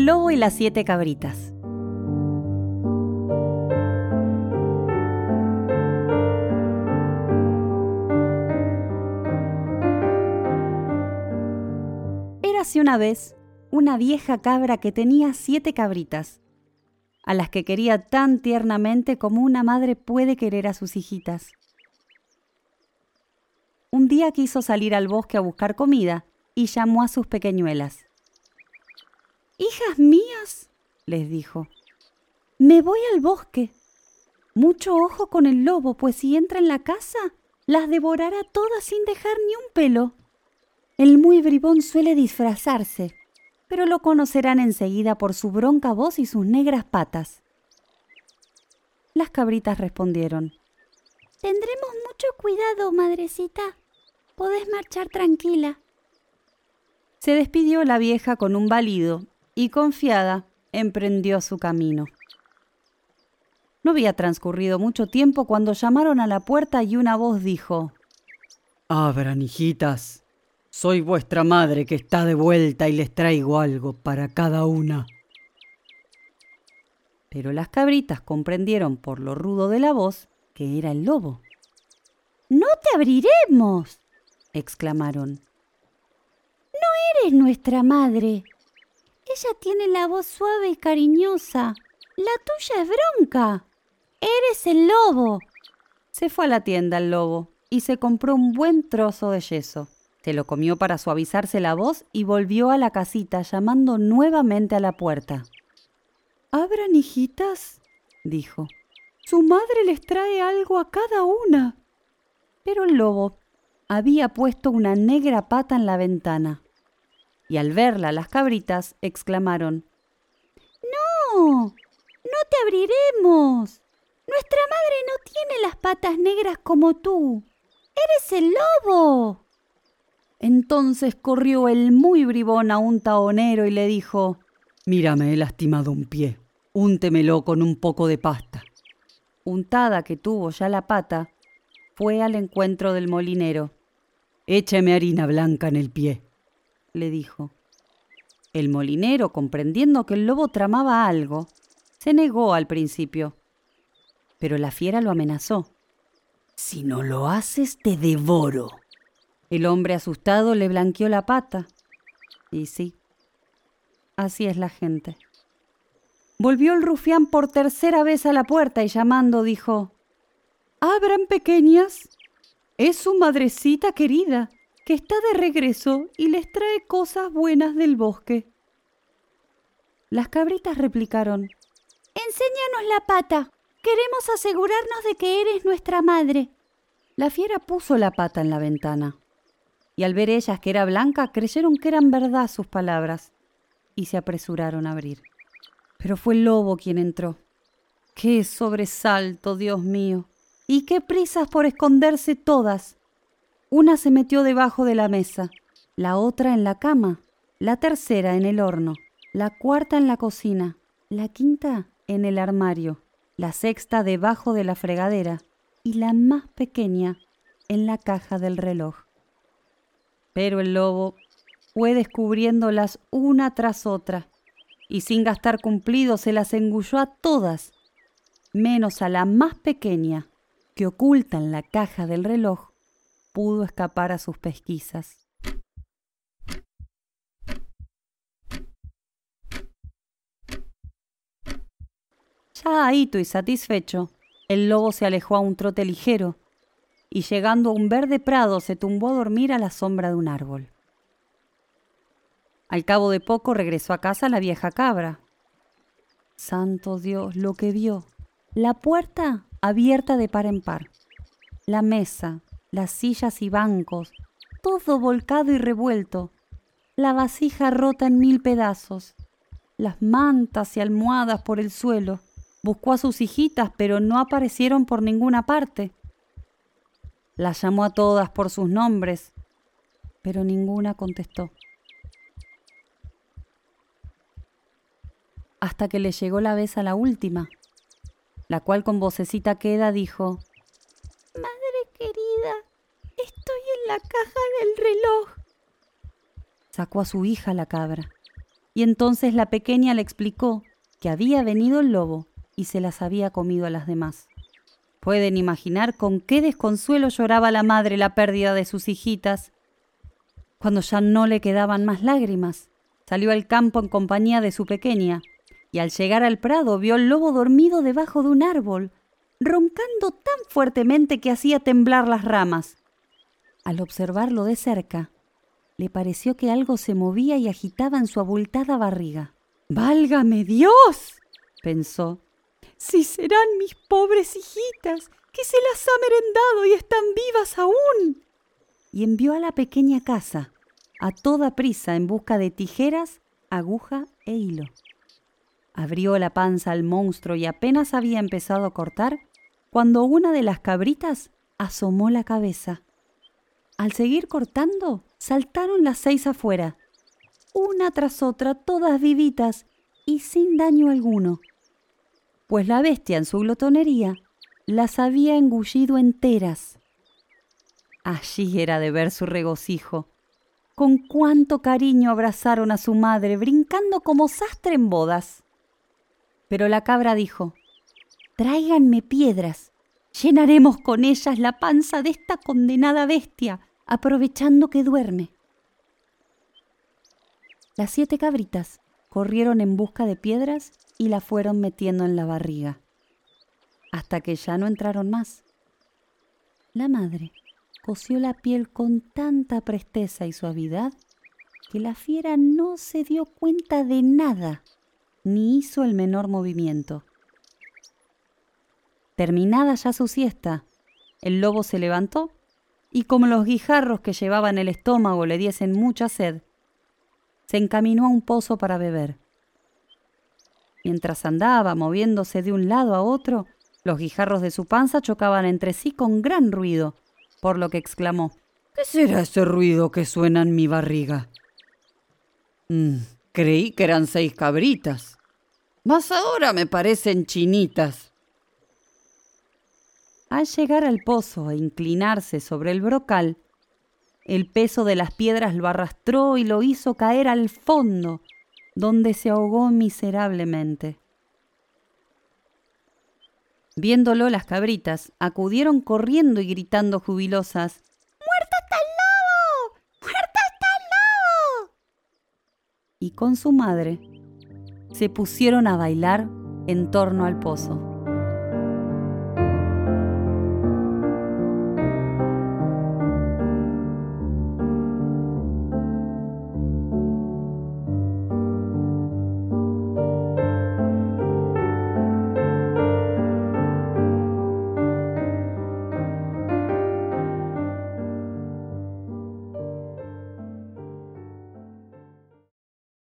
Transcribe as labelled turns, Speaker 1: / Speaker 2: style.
Speaker 1: El lobo y las 7 cabritas. Érase una vez una vieja cabra que tenía 7 cabritas, a las que quería tan tiernamente como una madre puede querer a sus hijitas. Un día quiso salir al bosque a buscar comida y llamó a sus pequeñuelas. «Hijas mías», les dijo, «me voy al bosque. Mucho ojo con el lobo, pues si entra en la casa, las devorará todas sin dejar ni un pelo. El muy bribón suele disfrazarse, pero lo conocerán enseguida por su bronca voz y sus negras patas». Las cabritas respondieron: «Tendremos mucho cuidado, madrecita. Podés marchar tranquila». Se despidió la vieja con un balido y, confiada, emprendió su camino. No había transcurrido mucho tiempo cuando llamaron a la puerta y una voz dijo:
Speaker 2: «Abran, hijitas. Soy vuestra madre que está de vuelta y les traigo algo para cada una».
Speaker 1: Pero las cabritas comprendieron por lo rudo de la voz que era el lobo. «¡No te abriremos!», exclamaron. «No eres nuestra madre. Ella tiene la voz suave y cariñosa. La tuya es bronca. Eres el lobo». Se fue a la tienda el lobo y se compró un buen trozo de yeso. Se lo comió para suavizarse la voz y volvió a la casita llamando nuevamente a la puerta. «Abran, hijitas», dijo. «Su madre les trae algo a cada una». Pero el lobo había puesto una negra pata en la ventana. Y al verla, las cabritas exclamaron: «¡No! ¡No te abriremos! Nuestra madre no tiene las patas negras como tú. ¡Eres el lobo!». Entonces corrió el muy bribón a un tahonero y le dijo:
Speaker 2: «Mira, me he lastimado un pie. Úntemelo con un poco de pasta».
Speaker 1: Untada que tuvo ya la pata, fue al encuentro del molinero.
Speaker 2: «Écheme harina blanca en el pie»,
Speaker 1: le dijo. El molinero, comprendiendo que el lobo tramaba algo, se negó al principio. Pero la fiera lo amenazó.
Speaker 2: «Si no lo haces, te devoro».
Speaker 1: El hombre asustado le blanqueó la pata. Y sí, así es la gente. Volvió el rufián por tercera vez a la puerta y llamando dijo: «Abran, pequeñas. Es su madrecita querida, que está de regreso y les trae cosas buenas del bosque». Las cabritas replicaron: «Enséñanos la pata. Queremos asegurarnos de que eres nuestra madre». La fiera puso la pata en la ventana. Y al ver ellas que era blanca, creyeron que eran verdad sus palabras y se apresuraron a abrir. Pero fue el lobo quien entró. ¡Qué sobresalto, Dios mío! ¡Y qué prisas por esconderse todas! Una se metió debajo de la mesa, la otra en la cama, la tercera en el horno, la cuarta en la cocina, la quinta en el armario, la sexta debajo de la fregadera y la más pequeña en la caja del reloj. Pero el lobo fue descubriéndolas una tras otra y sin gastar cumplido se las engulló a todas, menos a la más pequeña, que oculta en la caja del reloj pudo escapar a sus pesquisas. Ya ahito y satisfecho, el lobo se alejó a un trote ligero y llegando a un verde prado se tumbó a dormir a la sombra de un árbol. Al cabo de poco regresó a casa la vieja cabra. Santo Dios, lo que vio. La puerta abierta de par en par. La mesa, las sillas y bancos, todo volcado y revuelto. La vasija rota en 1000 pedazos. Las mantas y almohadas por el suelo. Buscó a sus hijitas, pero no aparecieron por ninguna parte. Las llamó a todas por sus nombres, pero ninguna contestó. Hasta que le llegó la vez a la última, la cual con vocecita queda dijo: «Madre querida, estoy en la caja del reloj». Sacó a su hija la cabra y entonces la pequeña le explicó que había venido el lobo y se las había comido a las demás. Pueden imaginar con qué desconsuelo lloraba la madre la pérdida de sus hijitas. Cuando ya no le quedaban más lágrimas, salió al campo en compañía de su pequeña, y al llegar al prado vio al lobo dormido debajo de un árbol, roncando tan fuertemente que hacía temblar las ramas. Al observarlo de cerca, le pareció que algo se movía y agitaba en su abultada barriga. ¡Válgame Dios!, pensó. ¡Si serán mis pobres hijitas, que se las ha merendado y están vivas aún! Y envió a la pequeña a casa, a toda prisa en busca de tijeras, aguja e hilo. Abrió la panza al monstruo y apenas había empezado a cortar, cuando una de las cabritas asomó la cabeza. Al seguir cortando, saltaron las 6 afuera, una tras otra, todas vivitas y sin daño alguno, pues la bestia en su glotonería las había engullido enteras. Allí era de ver su regocijo. Con cuánto cariño abrazaron a su madre, brincando como sastre en bodas. Pero la cabra dijo: «Tráiganme piedras, llenaremos con ellas la panza de esta condenada bestia, aprovechando que duerme». Las 7 cabritas corrieron en busca de piedras y la fueron metiendo en la barriga, hasta que ya no entraron más. La madre cosió la piel con tanta presteza y suavidad que la fiera no se dio cuenta de nada, ni hizo el menor movimiento. Terminada ya su siesta, el lobo se levantó y, como los guijarros que llevaba en el estómago le diesen mucha sed, se encaminó a un pozo para beber. Mientras andaba moviéndose de un lado a otro, los guijarros de su panza chocaban entre sí con gran ruido, por lo que exclamó:
Speaker 2: ¿Qué será ese ruido que suena en mi barriga? Creí que eran 6 cabritas, mas ahora me parecen chinitas.
Speaker 1: Al llegar al pozo e inclinarse sobre el brocal, el peso de las piedras lo arrastró y lo hizo caer al fondo, donde se ahogó miserablemente. Viéndolo, las cabritas acudieron corriendo y gritando jubilosas: «¡Muerto está el lobo! ¡Muerto está el lobo!». Y con su madre se pusieron a bailar en torno al pozo.